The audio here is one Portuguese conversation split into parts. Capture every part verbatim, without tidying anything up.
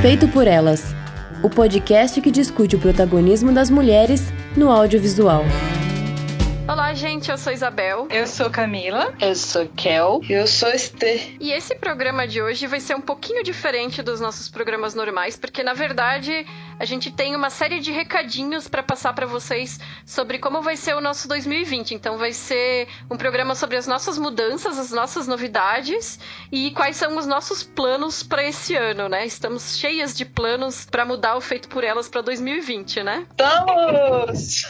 Feito por Elas, o podcast que discute o protagonismo das mulheres no audiovisual. Olá, gente, eu sou Isabel. Eu sou Camila. Eu sou Kel. Eu sou Esther. E esse programa de hoje vai ser um pouquinho diferente dos nossos programas normais, porque, na verdade, a gente tem uma série de recadinhos para passar para vocês sobre como vai ser o nosso dois mil e vinte. Então, vai ser um programa sobre as nossas mudanças, as nossas novidades e quais são os nossos planos para esse ano, né? Estamos cheias de planos para mudar o Feito por Elas para dois mil e vinte, né? Estamos!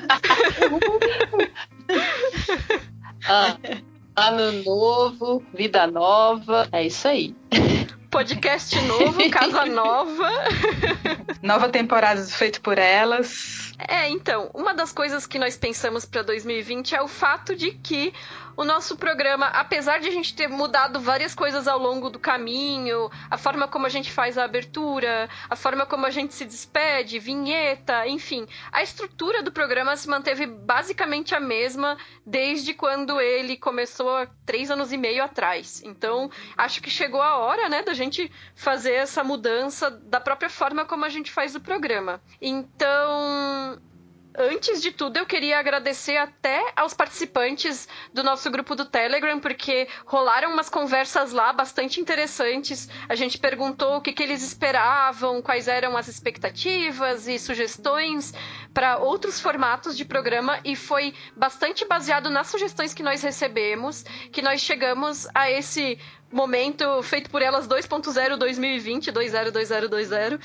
ah, ano novo, vida nova, é isso aí. Podcast novo, casa nova. Nova temporada do Feito por Elas. É, então, uma das coisas que nós pensamos para dois mil e vinte é o fato de que o nosso programa, apesar de a gente ter mudado várias coisas ao longo do caminho, a forma como a gente faz a abertura, a forma como a gente se despede, vinheta, enfim, a estrutura do programa se manteve basicamente a mesma desde quando ele começou há três anos e meio atrás. Então, acho que chegou a hora, né, da gente fazer essa mudança da própria forma como a gente faz o programa. Então, antes de tudo, eu queria agradecer até aos participantes do nosso grupo do Telegram, porque rolaram umas conversas lá bastante interessantes. A gente perguntou o que, que eles esperavam, quais eram as expectativas e sugestões para outros formatos de programa, e foi bastante baseado nas sugestões que nós recebemos que nós chegamos a esse momento Feito por Elas dois ponto zero dois mil e vinte, dois zero dois zero dois zero,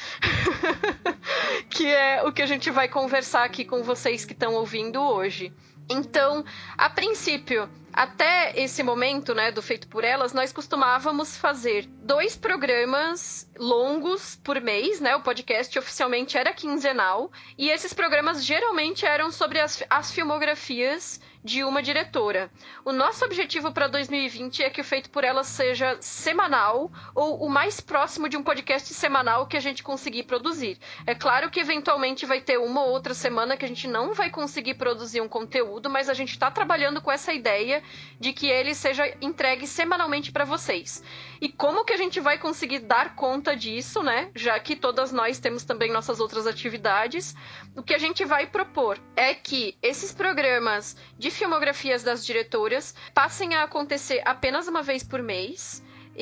que é o que a gente vai conversar aqui com vocês que estão ouvindo hoje. Então, a princípio, até esse momento, né, do Feito por Elas, nós costumávamos fazer dois programas longos por mês, né? O podcast oficialmente era quinzenal, e esses programas geralmente eram sobre as, as filmografias de uma diretora. O nosso objetivo para dois mil e vinte é que o Feito por Elas seja semanal, ou o mais próximo de um podcast semanal que a gente conseguir produzir. É claro que eventualmente vai ter uma ou outra semana que a gente não vai conseguir produzir um conteúdo, mas a gente está trabalhando com essa ideia de que ele seja entregue semanalmente para vocês. E como que a gente vai conseguir dar conta disso, né? Já que todas nós temos também nossas outras atividades, o que a gente vai propor é que esses programas de filmografias das diretoras passem a acontecer apenas uma vez por mês.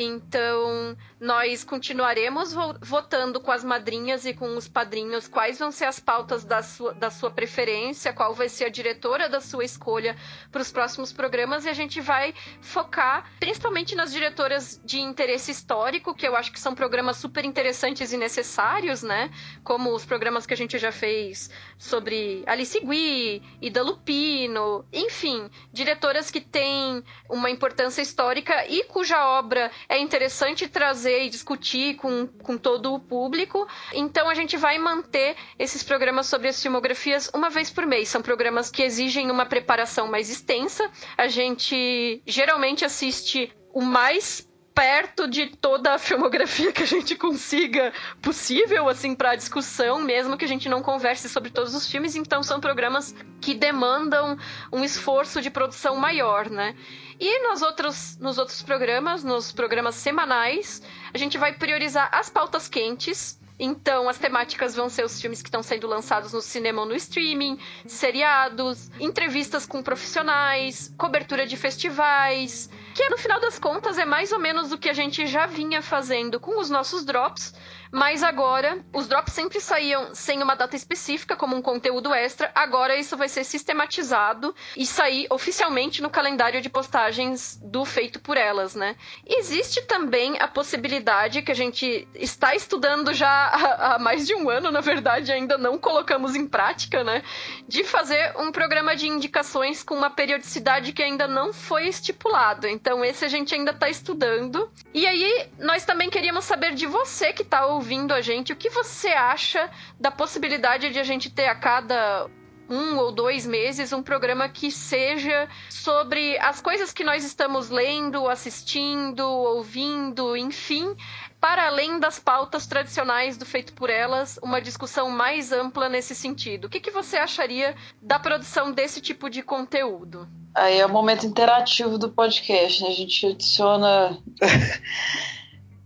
Então, nós continuaremos votando com as madrinhas e com os padrinhos quais vão ser as pautas da sua, da sua preferência, qual vai ser a diretora da sua escolha para os próximos programas, e a gente vai focar principalmente nas diretoras de interesse histórico, que eu acho que são programas super interessantes e necessários, né? Como os programas que a gente já fez sobre Alice Guy, Ida Lupino, enfim, diretoras que têm uma importância histórica e cuja obra é interessante trazer e discutir com, com todo o público. Então a gente vai manter esses programas sobre as filmografias uma vez por mês. São programas que exigem uma preparação mais extensa. A gente geralmente assiste o mais perto de toda a filmografia que a gente consiga possível, assim, para a discussão, mesmo que a gente não converse sobre todos os filmes. Então são programas que demandam um esforço de produção maior, né? E nos outros, nos outros programas, nos programas semanais, a gente vai priorizar as pautas quentes. Então, as temáticas vão ser os filmes que estão sendo lançados no cinema ou no streaming, seriados, entrevistas com profissionais, cobertura de festivais, que no final das contas é mais ou menos o que a gente já vinha fazendo com os nossos drops, mas agora os drops sempre saíam sem uma data específica, como um conteúdo extra. Agora isso vai ser sistematizado e sair oficialmente no calendário de postagens do Feito por Elas, né? Existe também a possibilidade, que a gente está estudando já há, há mais de um ano, na verdade ainda não colocamos em prática, né? De fazer um programa de indicações com uma periodicidade que ainda não foi estipulado. Então esse a gente ainda está estudando. E aí nós também queríamos saber de você que está ouvindo a gente, o que você acha da possibilidade de a gente ter a cada um ou dois meses um programa que seja sobre as coisas que nós estamos lendo, assistindo, ouvindo, enfim, para além das pautas tradicionais do Feito por Elas, uma discussão mais ampla nesse sentido. O que, que você acharia da produção desse tipo de conteúdo? Aí é o momento interativo do podcast, né? A gente adiciona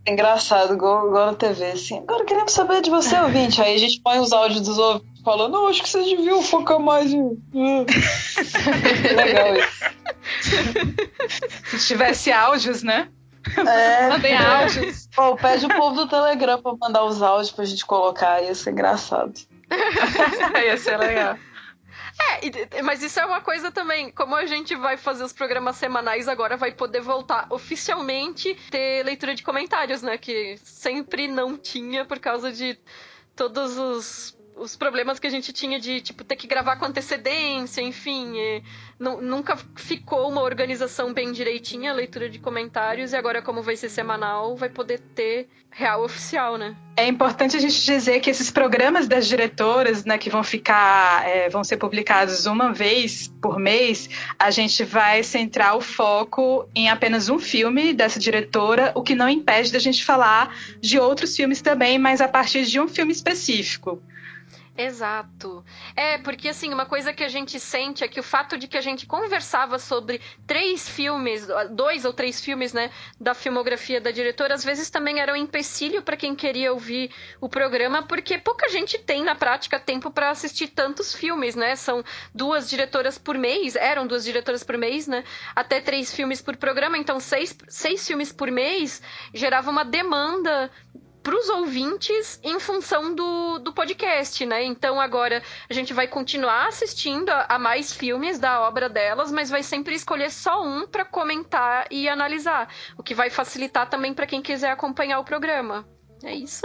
É engraçado, igual, igual na T V, assim. Agora queremos saber de você, ouvinte. Aí a gente põe os áudios dos ouvintes falando, não, acho que vocês deviam focar mais em... Legal isso. Se tivesse áudios, né? É. Mandem áudios. Pô, pede o povo do Telegram pra mandar os áudios pra gente colocar, ia ser engraçado. Ia ser legal. É, mas isso é uma coisa também, como a gente vai fazer os programas semanais agora, vai poder voltar oficialmente ter leitura de comentários, né? Que sempre não tinha por causa de todos os, os problemas que a gente tinha de, tipo, ter que gravar com antecedência, enfim. E nunca ficou uma organização bem direitinha, a leitura de comentários, e agora, como vai ser semanal, vai poder ter real oficial, né? É importante a gente dizer que esses programas das diretoras, né, que vão ficar, é, vão ser publicados uma vez por mês, a gente vai centrar o foco em apenas um filme dessa diretora, o que não impede da gente falar de outros filmes também, mas a partir de um filme específico. Exato. É, porque assim, uma coisa que a gente sente é que o fato de que a gente conversava sobre três filmes, dois ou três filmes, né, da filmografia da diretora, às vezes também era um empecilho para quem queria ouvir o programa, porque pouca gente tem na prática tempo para assistir tantos filmes, né? São duas diretoras por mês, eram duas diretoras por mês, né? Até três filmes por programa, então seis, seis filmes por mês gerava uma demanda para os ouvintes em função do, do podcast, né? Então agora a gente vai continuar assistindo a, a mais filmes da obra delas, mas vai sempre escolher só um para comentar e analisar, o que vai facilitar também para quem quiser acompanhar o programa. É isso?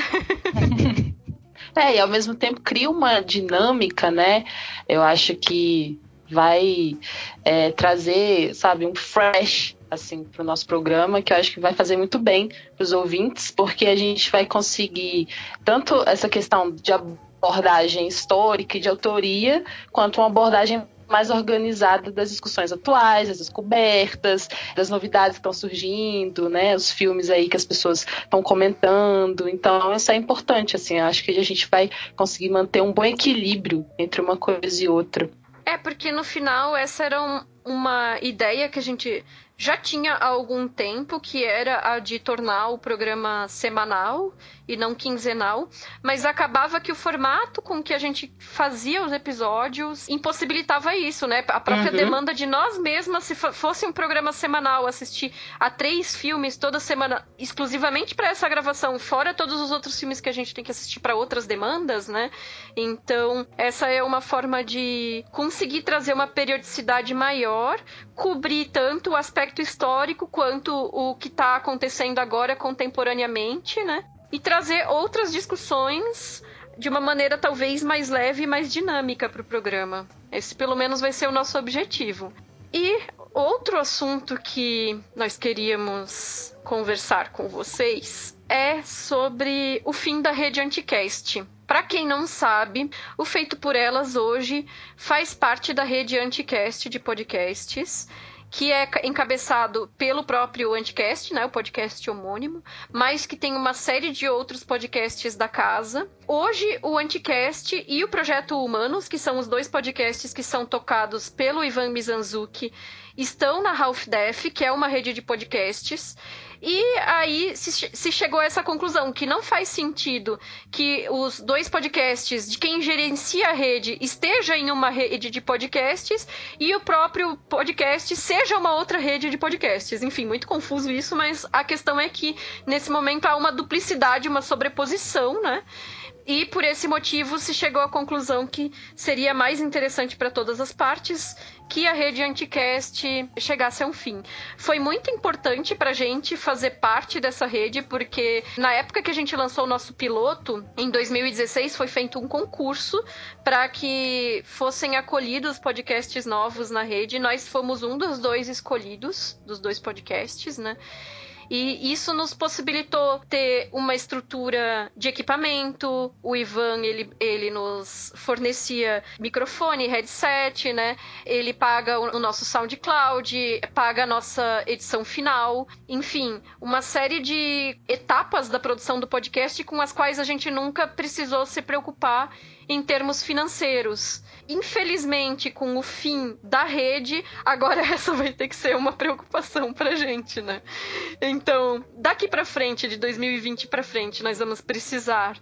É, e ao mesmo tempo cria uma dinâmica, né? Eu acho que vai é, trazer, sabe, um fresh assim, para o nosso programa, que eu acho que vai fazer muito bem para os ouvintes, porque a gente vai conseguir tanto essa questão de abordagem histórica e de autoria, quanto uma abordagem mais organizada das discussões atuais, das descobertas, das novidades que estão surgindo, né, os filmes aí que as pessoas estão comentando. Então isso é importante, assim, eu acho que a gente vai conseguir manter um bom equilíbrio entre uma coisa e outra. É, porque no final essa era um, uma ideia que a gente já tinha há algum tempo, que era a de tornar o programa semanal e não quinzenal, mas acabava que o formato com que a gente fazia os episódios impossibilitava isso, né? A própria uhum. demanda de nós mesmas, se fosse um programa semanal, assistir a três filmes toda semana, exclusivamente para essa gravação, fora todos os outros filmes que a gente tem que assistir para outras demandas, né? Então, essa é uma forma de conseguir trazer uma periodicidade maior, cobrir tanto o aspecto histórico quanto o que está acontecendo agora contemporaneamente, né? E trazer outras discussões de uma maneira talvez mais leve e mais dinâmica para o programa. Esse pelo menos vai ser o nosso objetivo. E outro assunto que nós queríamos conversar com vocês é sobre o fim da Rede Anticast. Para quem não sabe, o Feito por Elas hoje faz parte da Rede Anticast de podcasts, que é encabeçado pelo próprio Anticast, né, o podcast homônimo, mas que tem uma série de outros podcasts da casa. Hoje, o Anticast e o Projeto Humanos, que são os dois podcasts que são tocados pelo Ivan Mizanzuki, estão na Half Def, que é uma rede de podcasts. E aí se, se chegou a essa conclusão, que não faz sentido que os dois podcasts de quem gerencia a rede esteja em uma rede de podcasts e o próprio podcast seja uma outra rede de podcasts. Enfim, muito confuso isso, mas a questão é que nesse momento há uma duplicidade, uma sobreposição, né? E por esse motivo se chegou à conclusão que seria mais interessante para todas as partes que a rede Anticast chegasse a um fim. Foi muito importante para a gente fazer parte dessa rede, porque na época que a gente lançou o nosso piloto, em dois mil e dezesseis, foi feito um concurso para que fossem acolhidos podcasts novos na rede. Nós fomos um dos dois escolhidos, dos dois podcasts, né? E isso nos possibilitou ter uma estrutura de equipamento. O Ivan, ele, ele nos fornecia microfone, headset, né? Ele paga o nosso SoundCloud, paga a nossa edição final. Enfim, uma série de etapas da produção do podcast com as quais a gente nunca precisou se preocupar em termos financeiros. Infelizmente, com o fim da rede, agora essa vai ter que ser uma preocupação pra gente, né? Então, daqui pra frente, de dois mil e vinte pra frente, nós vamos precisar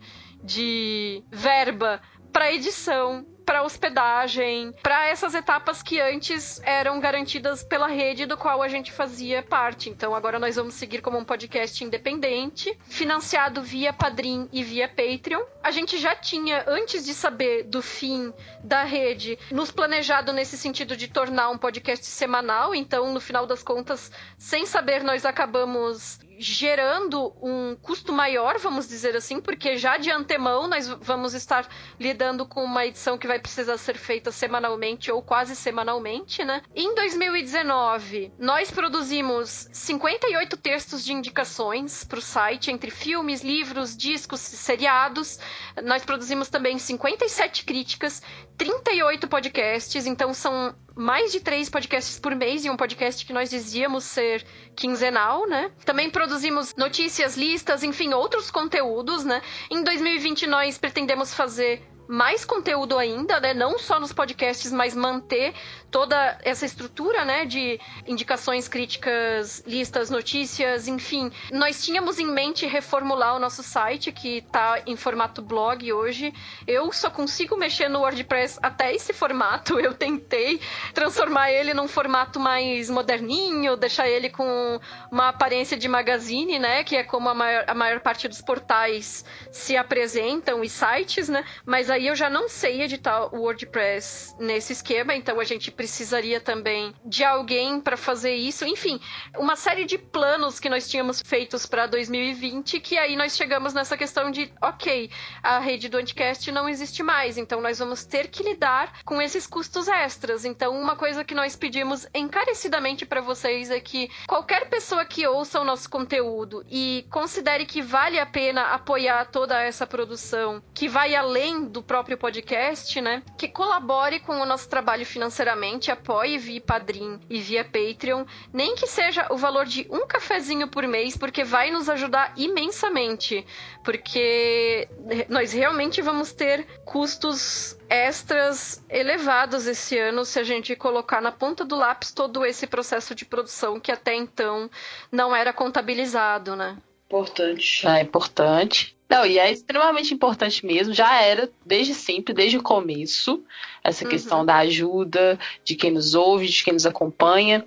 de verba para edição, para hospedagem, para essas etapas que antes eram garantidas pela rede do qual a gente fazia parte. Então agora nós vamos seguir como um podcast independente, financiado via Padrim e via Patreon. A gente já tinha, antes de saber do fim da rede, nos planejado nesse sentido de tornar um podcast semanal. Então, no final das contas, sem saber, nós acabamos gerando um custo maior, vamos dizer assim, porque já de antemão nós vamos estar lidando com uma edição que vai precisar ser feita semanalmente ou quase semanalmente, né? Em dois mil e dezenove, nós produzimos cinquenta e oito textos de indicações para o site, entre filmes, livros, discos, seriados. Nós produzimos também cinquenta e sete críticas, trinta e oito podcasts, então são mais de três podcasts por mês, e um podcast que nós dizíamos ser quinzenal, né? Também produzimos notícias, listas, enfim, outros conteúdos, né? Em dois mil e vinte nós pretendemos fazer mais conteúdo ainda, né? Não só nos podcasts, mas manter toda essa estrutura, né? De indicações, críticas, listas, notícias, enfim. Nós tínhamos em mente reformular o nosso site, que está em formato blog hoje. Eu só consigo mexer no WordPress até esse formato. Eu tentei transformar ele num formato mais moderninho, deixar ele com uma aparência de magazine, né? Que é como a maior, a maior parte dos portais se apresentam, e sites, né? Mas aí eu já não sei editar o WordPress nesse esquema, então a gente precisaria também de alguém para fazer isso. Enfim, uma série de planos que nós tínhamos feitos para dois mil e vinte, que aí nós chegamos nessa questão de, ok, a rede do Anticast não existe mais, então nós vamos ter que lidar com esses custos extras. Então, uma coisa que nós pedimos encarecidamente para vocês é que qualquer pessoa que ouça o nosso conteúdo e considere que vale a pena apoiar toda essa produção, que vai além do próprio podcast, né? Que colabore com o nosso trabalho financeiramente, apoie via Padrim e via Patreon, nem que seja o valor de um cafezinho por mês, porque vai nos ajudar imensamente, porque nós realmente vamos ter custos extras elevados esse ano se a gente colocar na ponta do lápis todo esse processo de produção que até então não era contabilizado, né? Importante. É importante. Não, e é extremamente importante mesmo, já era desde sempre, desde o começo, essa questão uhum. da ajuda de quem nos ouve, de quem nos acompanha.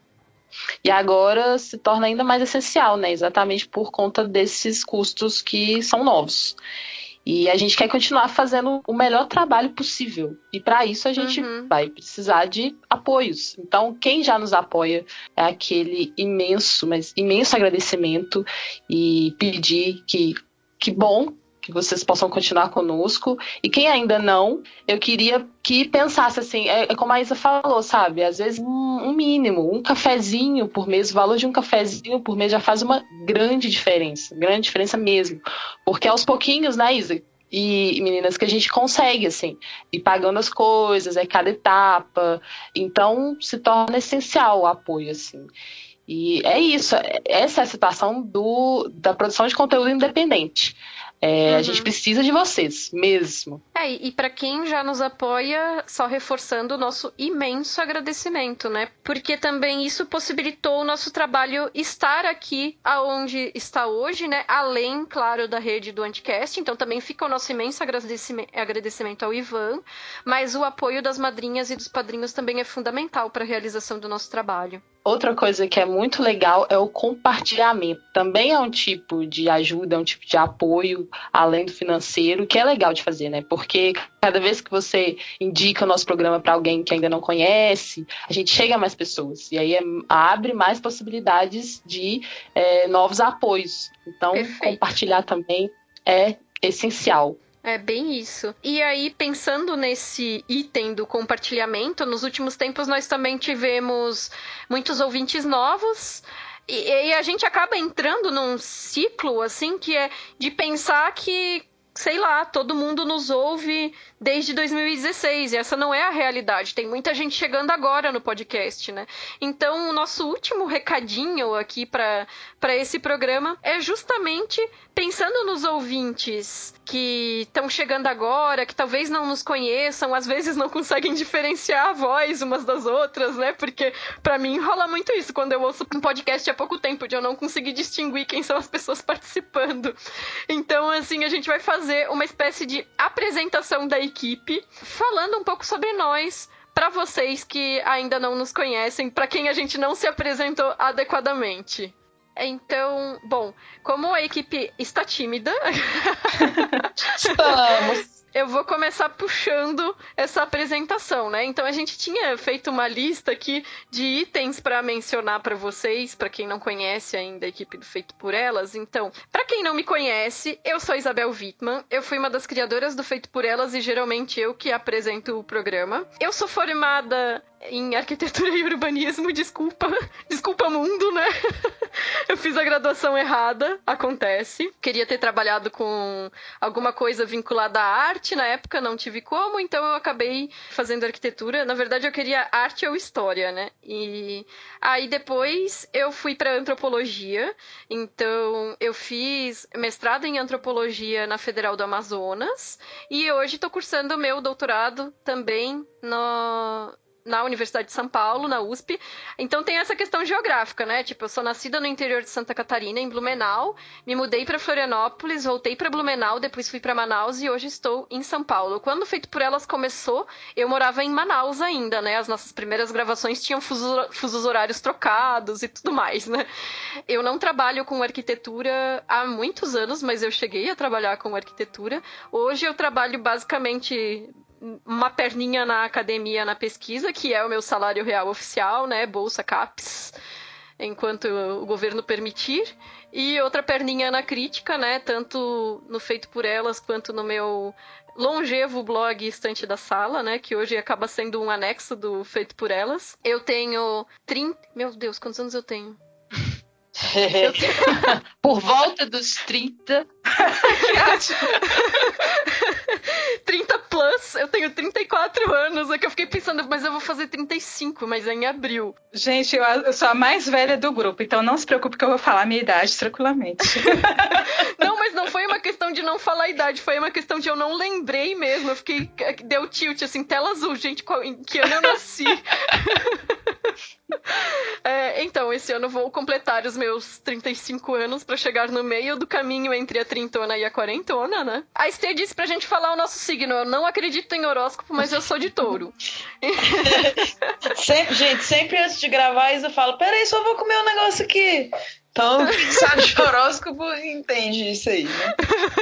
E agora se torna ainda mais essencial, né? Exatamente por conta desses custos que são novos. E a gente quer continuar fazendo o melhor trabalho possível. E para isso a gente uhum. vai precisar de apoios. Então, quem já nos apoia é aquele imenso, mas imenso agradecimento, e pedir que, que bom que vocês possam continuar conosco. E quem ainda não, eu queria que pensasse assim, é, é como a Isa falou, sabe? Às vezes um, um mínimo, um cafezinho por mês, o valor de um cafezinho por mês já faz uma grande diferença, grande diferença mesmo. Porque aos pouquinhos, né, Isa? E meninas, que a gente consegue, assim, ir pagando as coisas, é cada etapa. Então, se torna essencial o apoio, assim. E é isso, essa é a situação do, da produção de conteúdo independente. É, uhum. A gente precisa de vocês, mesmo. É, e para quem já nos apoia, só reforçando o nosso imenso agradecimento, né? Porque também isso possibilitou o nosso trabalho estar aqui aonde está hoje, né? Além, claro, da rede do Anticast. Então também fica o nosso imenso agradecimento ao Ivan. Mas o apoio das madrinhas e dos padrinhos também é fundamental para a realização do nosso trabalho. Outra coisa que é muito legal é o compartilhamento. Também é um tipo de ajuda, é um tipo de apoio, além do financeiro, que é legal de fazer, né? Porque cada vez que você indica o nosso programa para alguém que ainda não conhece, a gente chega a mais pessoas. E aí é, abre mais possibilidades de é, novos apoios. Então, perfeito. Compartilhar também é essencial. É bem isso. E aí, pensando nesse item do compartilhamento, nos últimos tempos nós também tivemos muitos ouvintes novos. E, e a gente acaba entrando num ciclo, assim, que é de pensar que sei lá, todo mundo nos ouve desde dois mil e dezesseis, e essa não é a realidade. Tem muita gente chegando agora no podcast, né? Então, o nosso último recadinho aqui para para esse programa é justamente pensando nos ouvintes que estão chegando agora, que talvez não nos conheçam, às vezes não conseguem diferenciar a voz umas das outras, né? Porque para mim rola muito isso quando eu ouço um podcast há pouco tempo, de eu não conseguir distinguir quem são as pessoas participando. Então, assim, a gente vai fazer uma espécie de apresentação da equipe, falando um pouco sobre nós, para vocês que ainda não nos conhecem, para quem a gente não se apresentou adequadamente. Então, bom, como a equipe está tímida, Estamos. eu vou começar puxando essa apresentação, né? Então, a gente tinha feito uma lista aqui de itens para mencionar para vocês, para quem não conhece ainda a equipe do Feito por Elas. Então, para quem não me conhece, eu sou Isabel Wittmann, eu fui uma das criadoras do Feito por Elas e geralmente eu que apresento o programa. Eu sou formada em arquitetura e urbanismo, desculpa, desculpa mundo, né? Eu fiz a graduação errada, acontece. Queria ter trabalhado com alguma coisa vinculada à arte, na época não tive como, então eu acabei fazendo arquitetura. Na verdade, eu queria arte ou história, né? E aí depois eu fui para antropologia, então eu fiz mestrado em antropologia na Federal do Amazonas e hoje estou cursando o meu doutorado também no... na Universidade de São Paulo, na U S P. Então tem essa questão geográfica, né? Tipo, eu sou nascida no interior de Santa Catarina, em Blumenau, me mudei para Florianópolis, voltei para Blumenau, depois fui para Manaus e hoje estou em São Paulo. Quando o Feito por Elas começou, eu morava em Manaus ainda, né? As nossas primeiras gravações tinham fusos, fusos horários trocados e tudo mais, né? Eu não trabalho com arquitetura há muitos anos, mas eu cheguei a trabalhar com arquitetura. Hoje eu trabalho basicamente uma perninha na academia, na pesquisa, que é o meu salário real oficial, né, Bolsa CAPES, enquanto o governo permitir, e outra perninha na crítica, né, tanto no Feito por Elas, quanto no meu longevo blog Estante da Sala, né, que hoje acaba sendo um anexo do Feito por Elas. Eu tenho trinta... Meu Deus, quantos anos eu tenho? Eu tenho... Por volta dos trinta. trinta plus, eu tenho trinta e quatro anos, é que eu fiquei pensando, mas eu vou fazer trinta e cinco, mas é em abril. Gente, eu, eu sou a mais velha do grupo, então não se preocupe que eu vou falar a minha idade tranquilamente. Não, mas não foi uma questão de não falar a idade, foi uma questão de eu não lembrei mesmo, eu fiquei, deu tilt, assim, tela azul, gente, qual, em que ano eu nasci? É, então, esse ano eu vou completar os meus trinta e cinco anos pra chegar no meio do caminho entre a trintona e a quarentona, né? A Estê disse pra gente falar o nosso signo. Eu não acredito em horóscopo, mas eu sou de touro. Sempre, gente, sempre antes de gravar, a Isa fala, peraí, só vou comer um negócio aqui. Então, quem sabe de horóscopo entende isso aí, né?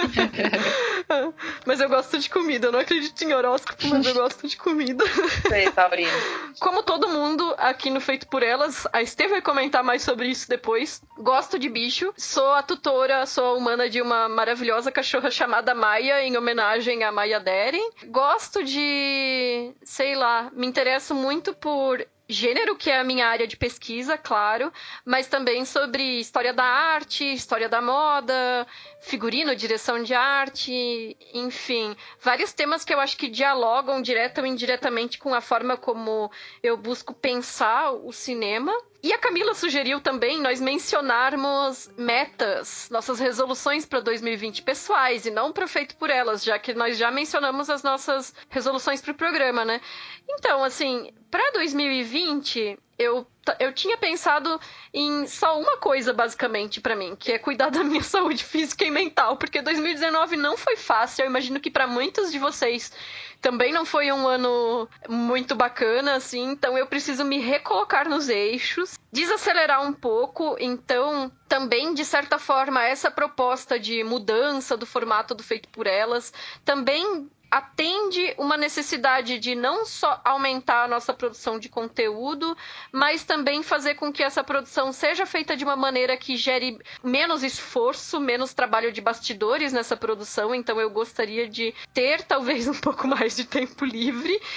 Mas eu gosto de comida. Eu não acredito em horóscopo, mas eu gosto de comida. Sei, Taurino. Como todo mundo aqui no Feito por Elas, a Estê vai comentar mais sobre isso depois. Gosto de bicho. Sou a tutora, sou a humana de uma maravilhosa cachorra chamada Maia, em homenagem a Maia Deren. Gosto de, sei lá, me interesso muito por gênero, que é a minha área de pesquisa, claro, mas também sobre história da arte, história da moda, figurino, direção de arte, enfim, vários temas que eu acho que dialogam direta ou indiretamente com a forma como eu busco pensar o cinema. E a Camila sugeriu também nós mencionarmos metas, nossas resoluções para dois mil e vinte pessoais e não para Feito por Elas, já que nós já mencionamos as nossas resoluções para o programa, né? Então, assim, para dois mil e vinte, eu, eu tinha pensado em só uma coisa, basicamente, para mim, que é cuidar da minha saúde física e mental, porque dois mil e dezenove não foi fácil, eu imagino que para muitos de vocês também não foi um ano muito bacana, assim, então eu preciso me recolocar nos eixos, desacelerar um pouco, então também, de certa forma, essa proposta de mudança do formato do Feito por Elas também atende uma necessidade de não só aumentar a nossa produção de conteúdo, mas também fazer com que essa produção seja feita de uma maneira que gere menos esforço, menos trabalho de bastidores nessa produção. Então eu gostaria de ter talvez um pouco mais de tempo livre.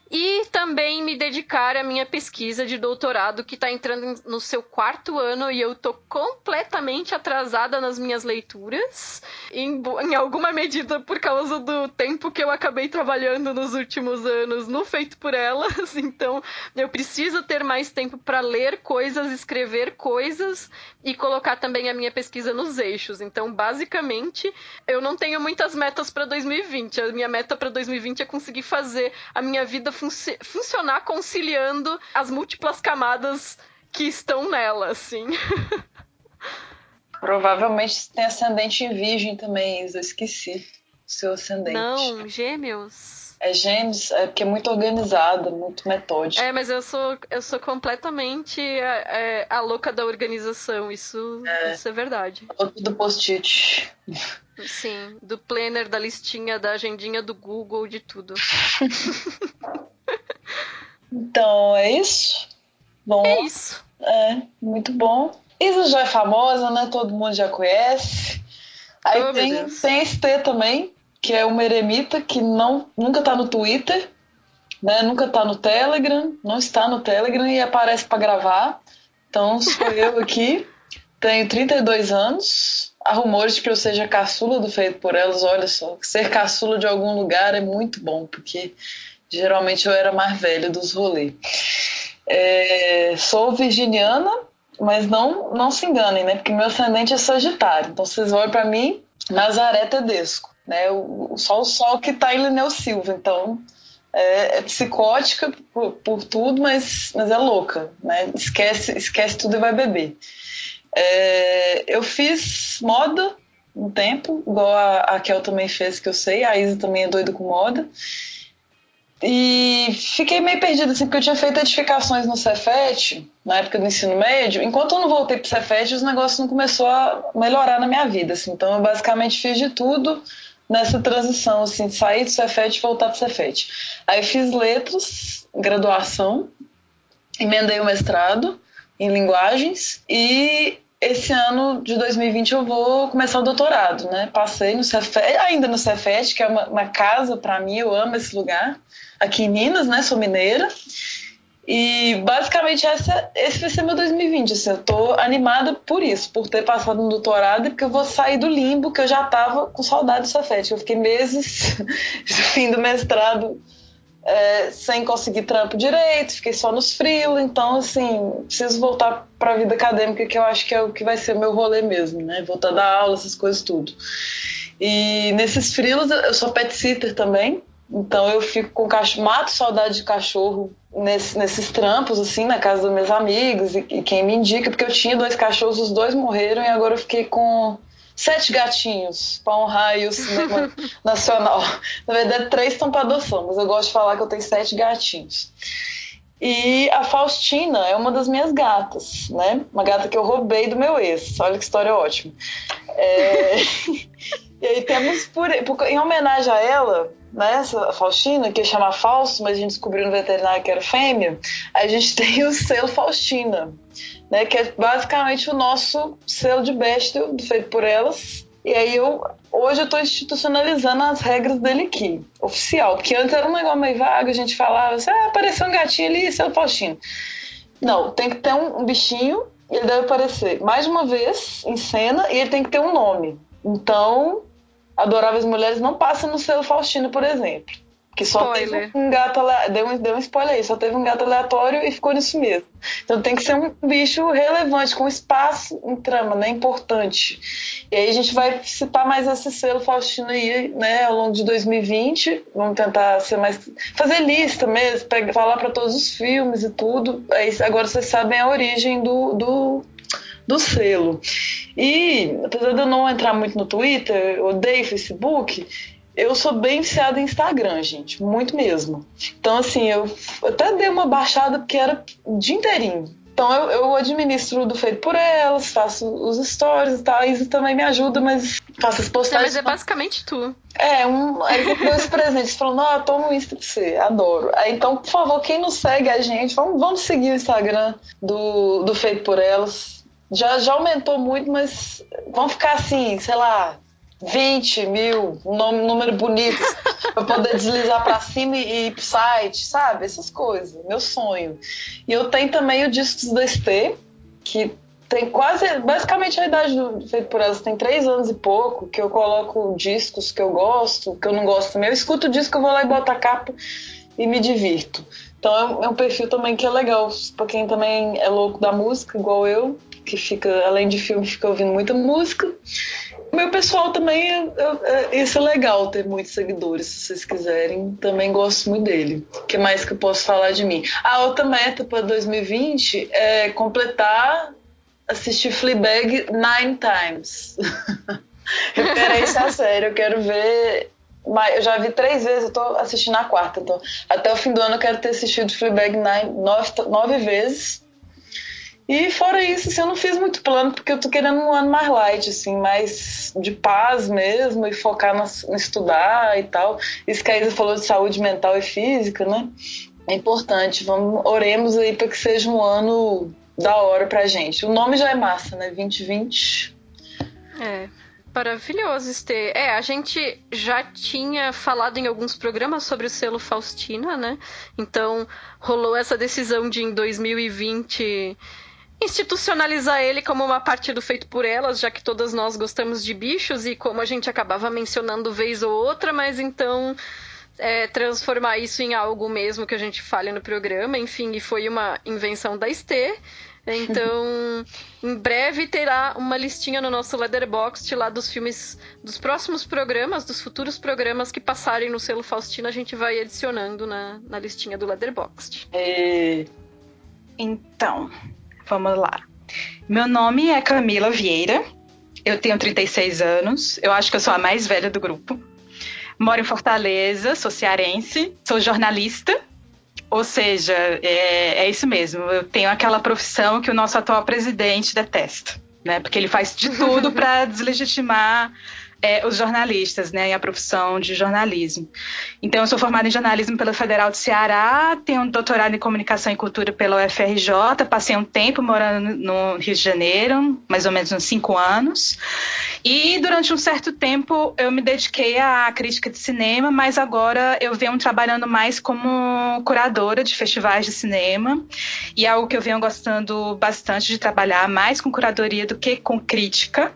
E também me dedicar à minha pesquisa de doutorado, que está entrando no seu quarto ano e eu estou completamente atrasada nas minhas leituras, em, em alguma medida por causa do tempo que eu acabei trabalhando nos últimos anos no Feito por Elas. Então, eu preciso ter mais tempo para ler coisas, escrever coisas e colocar também a minha pesquisa nos eixos. Então, basicamente, eu não tenho muitas metas para dois mil e vinte. A minha meta para dois mil e vinte é conseguir fazer a minha vida fun- funcionar conciliando as múltiplas camadas que estão nela, assim. Provavelmente você tem ascendente em virgem também, Isa. Eu esqueci o seu ascendente. Não, gêmeos. É gêmeos, é porque é muito organizada, muito metódica. É, mas eu sou, eu sou completamente é, a louca da organização, isso é, isso é verdade. Louca do post-it. Sim, do planner, da listinha, da agendinha do Google, de tudo. Então, é isso? Bom, é isso. É, muito bom. Isa já é famosa, né? Todo mundo já conhece. Aí oh, tem, tem esse T também, que é uma eremita que não, nunca tá no Twitter, né? Nunca tá no Telegram, não está no Telegram e aparece para gravar. Então sou eu aqui, tenho trinta e dois anos, há rumores de que eu seja caçula do Feito por Elas. Olha só, ser caçula de algum lugar é muito bom, porque geralmente eu era mais velha dos rolês. É, sou virginiana, mas não, não se enganem, né? Porque meu ascendente é Sagitário, então vocês olham para mim, Nazaré Tedesco. Né, o, só o sol que tá em Lineu Silva, então é, é psicótica por, por tudo, mas, mas é louca, né? esquece, esquece tudo e vai beber. É, eu fiz moda um tempo, igual a, a Kel também fez, que eu sei, a Isa também é doida com moda, e fiquei meio perdida, assim, porque eu tinha feito edificações no Cefet, na época do ensino médio. Enquanto eu não voltei pro Cefet, os negócios não começaram a melhorar na minha vida, assim, então eu basicamente fiz de tudo nessa transição, assim, de sair do Cefet e voltar pro Cefet. Aí fiz letras, graduação, emendei o mestrado em linguagens e esse ano de dois mil e vinte eu vou começar o doutorado, né? Passei no Cefet, ainda no Cefet, que é uma, uma casa para mim, eu amo esse lugar, aqui em Minas, né? Sou mineira. E basicamente essa, esse vai ser meu dois mil e vinte, assim, eu tô animada por isso, por ter passado no doutorado, e porque eu vou sair do limbo que eu já tava com saudade do Cefet. Eu fiquei meses do fim do mestrado é, sem conseguir trampo direito, fiquei só nos freela, então assim, preciso voltar pra vida acadêmica, que eu acho que é o que vai ser o meu rolê mesmo, né? Voltar a dar aula, essas coisas tudo. E nesses freelas eu sou pet sitter também, então eu fico com cachorro, mato saudade de cachorro nesse, nesses trampos, assim, na casa dos meus amigos, e, e quem me indica, porque eu tinha dois cachorros, os dois morreram, e agora eu fiquei com sete gatinhos para honrar aí o cinema nacional. Na verdade, três estão para adoção, mas eu gosto de falar que eu tenho sete gatinhos. E a Faustina é uma das minhas gatas, né? Uma gata que eu roubei do meu ex. Olha que história ótima. É... E aí temos, por... em homenagem a ela, né, essa Faustina, que ia chamar Fausto, mas a gente descobriu no veterinário que era fêmea, a gente tem o selo Faustina, né, que é basicamente o nosso selo de besta feito por elas. E aí eu, hoje eu estou institucionalizando as regras dele aqui, oficial, porque antes era um negócio meio vago, a gente falava assim, ah, apareceu um gatinho ali, selo Faustina. Não, tem que ter um, um bichinho, ele deve aparecer mais de uma vez em cena e ele tem que ter um nome. Então, Adoráveis Mulheres não passa no selo Faustina, por exemplo. Que só spoiler. teve um gato aleatório. Deu um, deu um spoiler aí, só teve um gato aleatório e ficou nisso mesmo. Então tem que ser um bicho relevante, com espaço em trama, né? Importante. E aí a gente vai citar mais esse selo Faustina aí, né? Ao longo de dois mil e vinte. Vamos tentar ser mais. Fazer lista mesmo, pegar, falar para todos os filmes e tudo. Aí agora vocês sabem a origem do. do do selo. E apesar de eu não entrar muito no Twitter, eu odeio Facebook, eu sou bem viciada em Instagram, gente, muito mesmo. Então assim, eu até dei uma baixada porque era o dia inteirinho. Então eu, eu administro do Feito por Elas, faço os stories e tal, a Isa também me ajuda, mas faço as postagens. Não, mas é basicamente tu. É, um, aí eu dou esse presente, falando, não, eu tomo Insta pra você, adoro. Aí, então, por favor, quem não segue a gente, vamos, vamos seguir o Instagram do, do Feito por Elas. Já, já aumentou muito, mas vão ficar assim, sei lá, vinte mil, um número bonito, pra poder deslizar pra cima e ir pro site, sabe? Essas coisas, meu sonho. E eu tenho também o Discos da Estê, que tem quase, basicamente a idade do Feito por Elas, tem três anos e pouco, que eu coloco discos que eu gosto, que eu não gosto também. Eu escuto o disco, eu vou lá e boto a capa e me divirto. Então é um, é um perfil também que é legal, pra quem também é louco da música, igual eu, que fica, além de filme, fica ouvindo muita música. O meu pessoal também, é, é, isso é legal, ter muitos seguidores, se vocês quiserem. Também gosto muito dele. O que mais que eu posso falar de mim? A outra meta para dois mil e vinte é completar, assistir Fleabag nine times. Referência a sério, eu quero ver... Eu já vi três vezes, eu tô assistindo a quarta. Então, até o fim do ano eu quero ter assistido Fleabag nine, nove, nove vezes. E fora isso, assim, eu não fiz muito plano, porque eu tô querendo um ano mais light, assim, mais de paz mesmo, e focar no estudar e tal. Isso que a Isa falou de saúde mental e física, né? É importante. Vamos, oremos aí para que seja um ano da hora pra gente. O nome já é massa, né? vinte vinte. É. Maravilhoso, Estê. É, a gente já tinha falado em alguns programas sobre o selo Faustina, né? Então, rolou essa decisão de, em dois mil e vinte, institucionalizar ele como uma parte do Feito por Elas, já que todas nós gostamos de bichos, e como a gente acabava mencionando vez ou outra, mas então... É, transformar isso em algo mesmo que a gente fale no programa, enfim, e foi uma invenção da Estê. Então, em breve terá uma listinha no nosso Letterboxd lá dos filmes, dos próximos programas, dos futuros programas que passarem no selo Faustina, a gente vai adicionando na, na listinha do Letterboxd. É... Então, vamos lá. Meu nome é Camila Vieira, eu tenho trinta e seis anos, eu acho que eu sou a mais velha do grupo. Moro em Fortaleza, sou cearense, sou jornalista. Ou seja, é, é isso mesmo, eu tenho aquela profissão que o nosso atual presidente detesta, né? Porque ele faz de tudo para deslegitimar é, os jornalistas, né? E a profissão de jornalismo. Então, eu sou formada em jornalismo pela Federal do Ceará, tenho um doutorado em comunicação e cultura pela U F R J, passei um tempo morando no Rio de Janeiro, mais ou menos uns cinco anos. E durante um certo tempo eu me dediquei à crítica de cinema, mas agora eu venho trabalhando mais como curadora de festivais de cinema, e é algo que eu venho gostando bastante de trabalhar, mais com curadoria do que com crítica.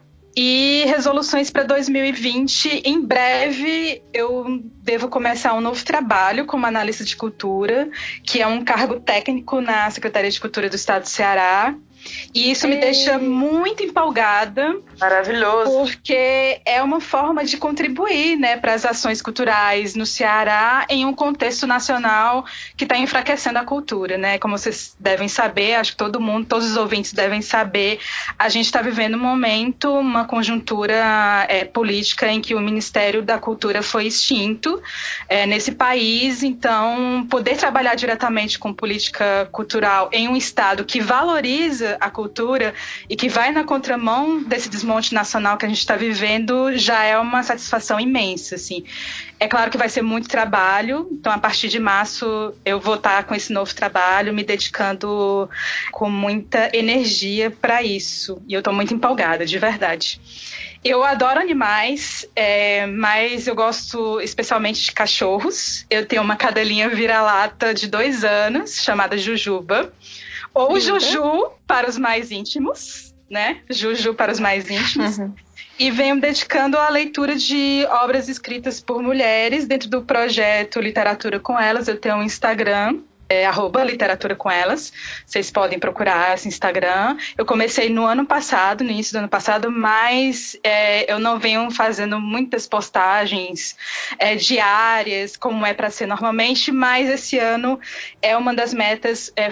E resoluções para dois mil e vinte, em breve eu devo começar um novo trabalho como analista de cultura, que é um cargo técnico na Secretaria de Cultura do Estado do Ceará. E isso me Ei. deixa muito empolgada. Maravilhoso. Porque é uma forma de contribuir, né, para as ações culturais no Ceará em um contexto nacional que está enfraquecendo a cultura, né? Como vocês devem saber, acho que todo mundo, todos os ouvintes devem saber, a gente está vivendo um momento, uma conjuntura é, política em que o Ministério da Cultura foi extinto é, nesse país. Então, poder trabalhar diretamente com política cultural em um estado que valoriza a cultura e que vai na contramão desse desmonte nacional que a gente está vivendo já é uma satisfação imensa, assim. É claro que vai ser muito trabalho, então a partir de março eu vou estar com esse novo trabalho, me dedicando com muita energia para isso, e eu estou muito empolgada, de verdade. Eu adoro animais, é, mas eu gosto especialmente de cachorros. Eu tenho uma cadelinha vira-lata de dois anos, chamada Jujuba. Ou Linda. Juju para os mais íntimos, né? Juju para os mais íntimos. Uhum. E venho dedicando à leitura de obras escritas por mulheres dentro do projeto Literatura com Elas. Eu tenho um Instagram, é arroba Literatura com Elas. Vocês podem procurar esse Instagram. Eu comecei no ano passado, no início do ano passado, mas é, eu não venho fazendo muitas postagens é, diárias, como é para ser normalmente, mas esse ano é uma das metas é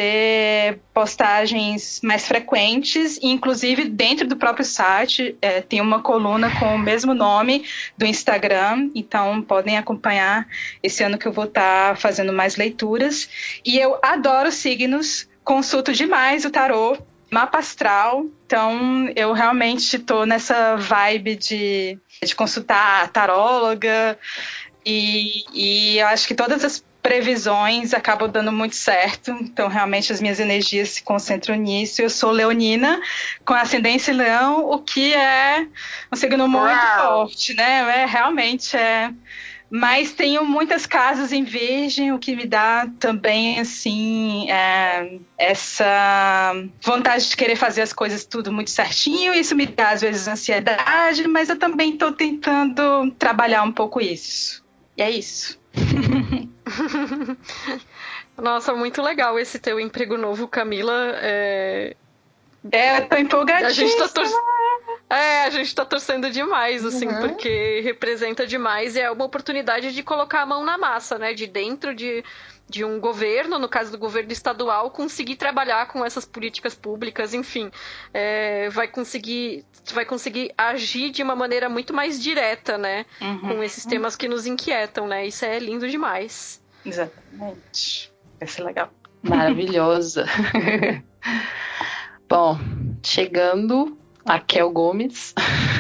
fazer postagens mais frequentes, e inclusive dentro do próprio site é, tem uma coluna com o mesmo nome do Instagram, então podem acompanhar esse ano que eu vou estar fazendo mais leituras. E eu adoro signos, consulto demais o tarô, mapa astral, então eu realmente estou nessa vibe de, de consultar a taróloga, e, e eu acho que todas as previsões acabam dando muito certo, então realmente as minhas energias se concentram nisso. Eu sou leonina, com ascendência em leão, o que é um signo muito Uau. forte, né? É, realmente é... Mas tenho muitas casas em virgem, o que me dá também, assim, é, essa vontade de querer fazer as coisas tudo muito certinho. Isso me dá, às vezes, ansiedade, mas eu também estou tentando trabalhar um pouco isso. E é isso. Nossa, muito legal esse teu emprego novo, Camila. É... É, eu tô empolgadíssima. A gente tá tor... É, a gente tá torcendo demais, assim, Uhum. porque representa demais e é uma oportunidade de colocar a mão na massa, né? De dentro de, de um governo, no caso do governo estadual, conseguir trabalhar com essas políticas públicas, enfim. É, vai conseguir, vai conseguir agir de uma maneira muito mais direta, né? Uhum. Com esses temas que nos inquietam, né? Isso é lindo demais. Exatamente. Vai ser legal. Maravilhosa. Bom, chegando a Kel Gomes.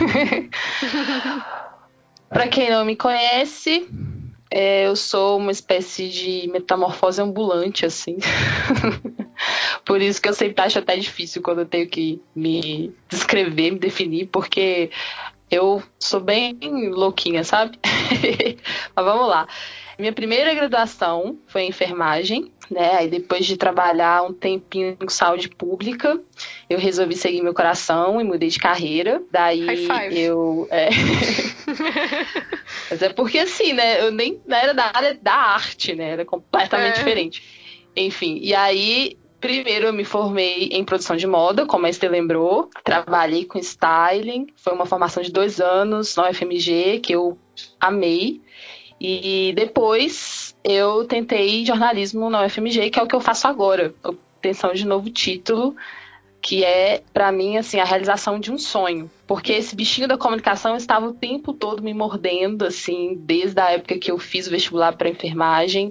Para quem não me conhece, é, eu sou uma espécie de metamorfose ambulante, assim. Por isso que eu sempre acho até difícil quando eu tenho que me descrever, me definir, porque eu sou bem louquinha, sabe? Mas vamos lá. Minha primeira graduação foi em enfermagem, né? Aí depois de trabalhar um tempinho com saúde pública, eu resolvi seguir meu coração e mudei de carreira. Daí High five. eu... É... Mas é porque assim, né? Eu nem não era da área da arte, né? Era completamente É. diferente. Enfim, e aí... Primeiro eu me formei em produção de moda, como a Esther lembrou. Trabalhei com styling. Foi uma formação de dois anos na U F M G, que eu amei. E depois eu tentei jornalismo na U F M G, que é o que eu faço agora. Obtenção de novo título, que é, pra mim, assim, a realização de um sonho. Porque esse bichinho da comunicação estava o tempo todo me mordendo, assim, desde a época que eu fiz o vestibular para enfermagem.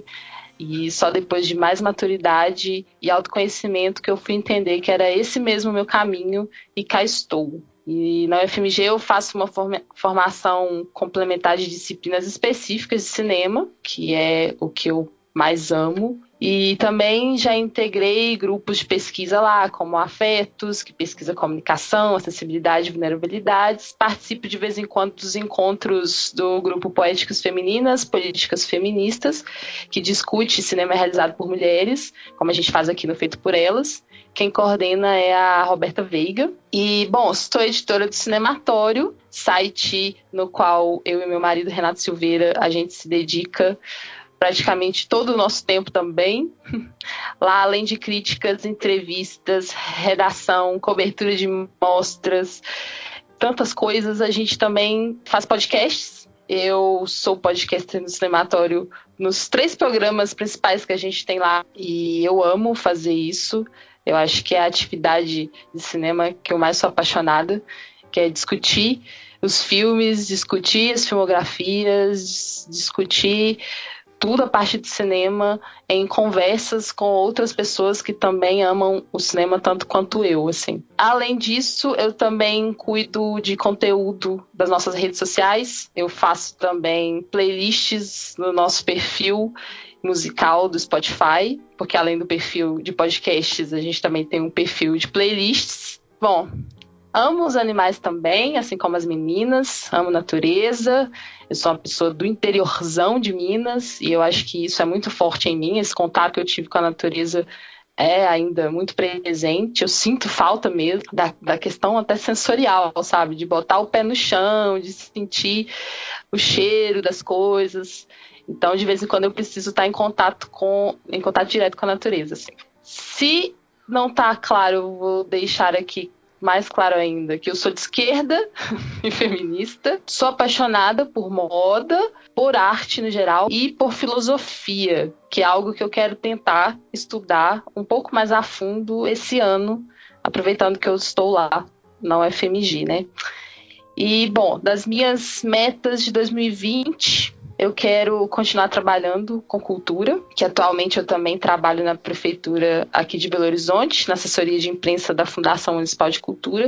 E só depois de mais maturidade e autoconhecimento que eu fui entender que era esse mesmo meu caminho, e cá estou. E na U F M G eu faço uma forma, formação complementar de disciplinas específicas de cinema, que é o que eu mais amo. E também já integrei grupos de pesquisa lá, como Afetos, que pesquisa comunicação, acessibilidade e vulnerabilidades. Participo de vez em quando dos encontros do grupo Poéticas Femininas, Políticas Feministas, que discute cinema realizado por mulheres, como a gente faz aqui no Feito por Elas. Quem coordena é a Roberta Veiga. E, bom, sou editora do Cinematório, site no qual eu e meu marido, Renato Silveira, a gente se dedica praticamente todo o nosso tempo também. Lá, além de críticas, entrevistas, redação, cobertura de mostras, tantas coisas, a gente também faz podcasts. Eu sou podcaster no Cinematório nos três programas principais que a gente tem lá, e eu amo fazer isso. Eu acho que é a atividade de cinema que eu mais sou apaixonada, que é discutir os filmes, discutir as filmografias, discutir tudo a parte de cinema em conversas com outras pessoas que também amam o cinema tanto quanto eu, assim. Além disso, eu também cuido de conteúdo das nossas redes sociais. Eu faço também playlists no nosso perfil musical do Spotify, porque além do perfil de podcasts, a gente também tem um perfil de playlists. Bom, amo os animais também, assim como as meninas, amo natureza. Eu sou uma pessoa do interiorzão de Minas e eu acho que isso é muito forte em mim. Esse contato que eu tive com a natureza é ainda muito presente. Eu sinto falta mesmo da, da questão até sensorial, sabe? De botar o pé no chão, de sentir o cheiro das coisas. Então, de vez em quando eu preciso estar em contato com, em contato direto com a natureza, assim. Se não está claro, eu vou deixar aqui mais claro ainda, que eu sou de esquerda e feminista, sou apaixonada por moda, por arte no geral e por filosofia, que é algo que eu quero tentar estudar um pouco mais a fundo esse ano, aproveitando que eu estou lá na U F M G, né? E, bom, das minhas metas de dois mil e vinte, eu quero continuar trabalhando com cultura, que atualmente eu também trabalho na prefeitura aqui de Belo Horizonte, na assessoria de imprensa da Fundação Municipal de Cultura.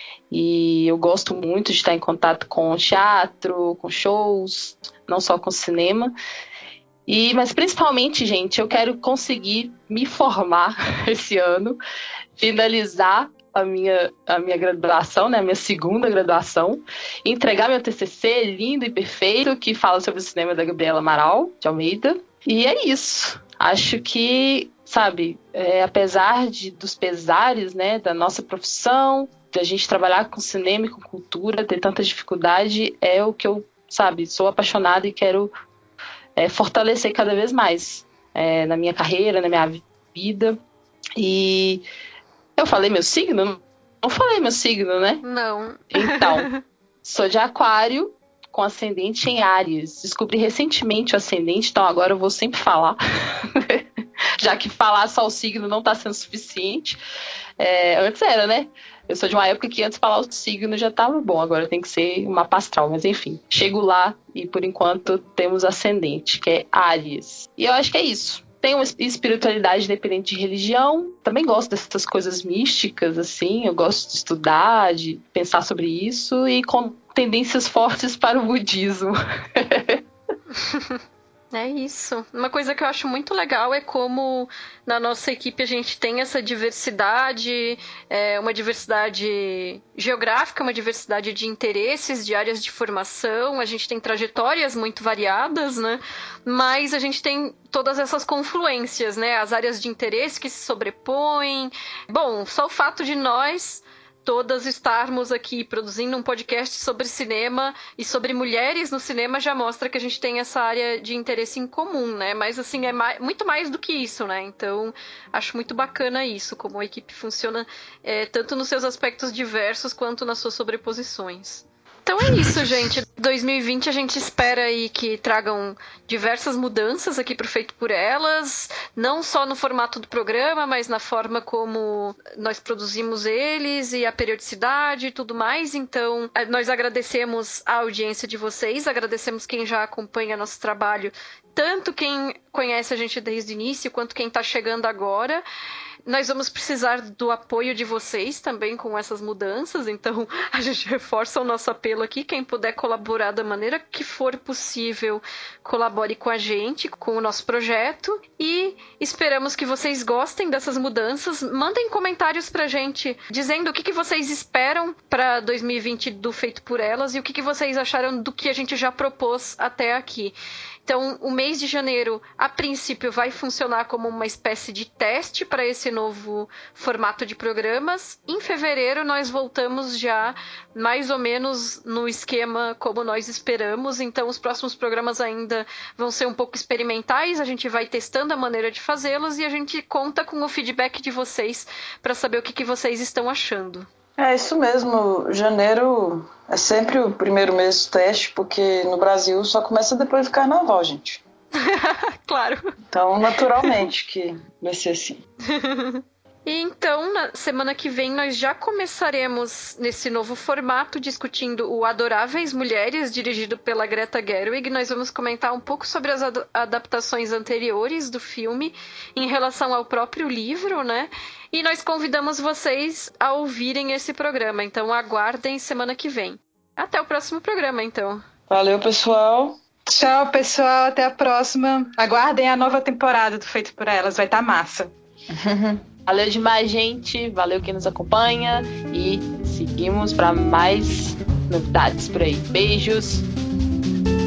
E eu gosto muito de estar em contato com teatro, com shows, não só com cinema. E, mas principalmente, gente, eu quero conseguir me formar esse ano, finalizar a minha, a minha graduação, né, a minha segunda graduação, entregar meu T C C lindo e perfeito, que fala sobre o cinema da Gabriela Amaral de Almeida. E é isso. Acho que, sabe, é, apesar de, dos pesares, né, da nossa profissão, da gente trabalhar com cinema e com cultura, ter tanta dificuldade, é o que eu, sabe, sou apaixonada e quero é, fortalecer cada vez mais é, na minha carreira, na minha vida. E eu falei meu signo? Não falei meu signo, né? Não. Então, sou de Aquário, com ascendente em Áries. Descobri recentemente o ascendente, então agora eu vou sempre falar. Já que falar só o signo não está sendo suficiente. É, antes era, né? Eu sou de uma época que antes falar o signo já estava bom, agora tem que ser uma astral, mas enfim. Chego lá e por enquanto temos ascendente, que é Áries. E eu acho que é isso. Tenho uma espiritualidade independente de religião. Também gosto dessas coisas místicas, assim. Eu gosto de estudar, de pensar sobre isso. E com tendências fortes para o budismo. É isso. Uma coisa que eu acho muito legal é como na nossa equipe a gente tem essa diversidade, é, uma diversidade geográfica, uma diversidade de interesses, de áreas de formação, a gente tem trajetórias muito variadas, né? Mas a gente tem todas essas confluências, né? As áreas de interesse que se sobrepõem. Bom, só o fato de nós todas estarmos aqui produzindo um podcast sobre cinema e sobre mulheres no cinema já mostra que a gente tem essa área de interesse em comum, né? Mas, assim, é mais, muito mais do que isso, né? Então, acho muito bacana isso, como a equipe funciona é, tanto nos seus aspectos diversos quanto nas suas sobreposições. Então é isso, gente. dois mil e vinte a gente espera aí que tragam diversas mudanças aqui pro Feito por Elas, não só no formato do programa, mas na forma como nós produzimos eles e a periodicidade e tudo mais. Então, nós agradecemos a audiência de vocês, agradecemos quem já acompanha nosso trabalho, tanto quem conhece a gente desde o início, quanto quem está chegando agora. Nós vamos precisar do apoio de vocês também com essas mudanças, então a gente reforça o nosso apelo aqui. Quem puder colaborar da maneira que for possível, colabore com a gente, com o nosso projeto. E esperamos que vocês gostem dessas mudanças. Mandem comentários pra gente, dizendo o que, que vocês esperam para dois mil e vinte do Feito por Elas e o que, que vocês acharam do que a gente já propôs até aqui. Então, o mês de janeiro, a princípio, vai funcionar como uma espécie de teste para esse novo formato de programas. Em fevereiro, nós voltamos já mais ou menos no esquema como nós esperamos. Então, os próximos programas ainda vão ser um pouco experimentais. A gente vai testando a maneira de fazê-los e a gente conta com o feedback de vocês para saber o que, que vocês estão achando. É isso mesmo, janeiro é sempre o primeiro mês do teste, porque no Brasil só começa depois do carnaval, gente. Claro. Então, naturalmente que vai ser assim. E então, na semana que vem, nós já começaremos nesse novo formato discutindo o Adoráveis Mulheres, dirigido pela Greta Gerwig. Nós vamos comentar um pouco sobre as ad- adaptações anteriores do filme em relação ao próprio livro, né? E nós convidamos vocês a ouvirem esse programa, então aguardem semana que vem. Até o próximo programa, então. Valeu, pessoal. Tchau, pessoal. Até a próxima. Aguardem a nova temporada do Feito por Elas. Vai estar massa. Valeu demais, gente. Valeu quem nos acompanha. E seguimos para mais novidades por aí. Beijos.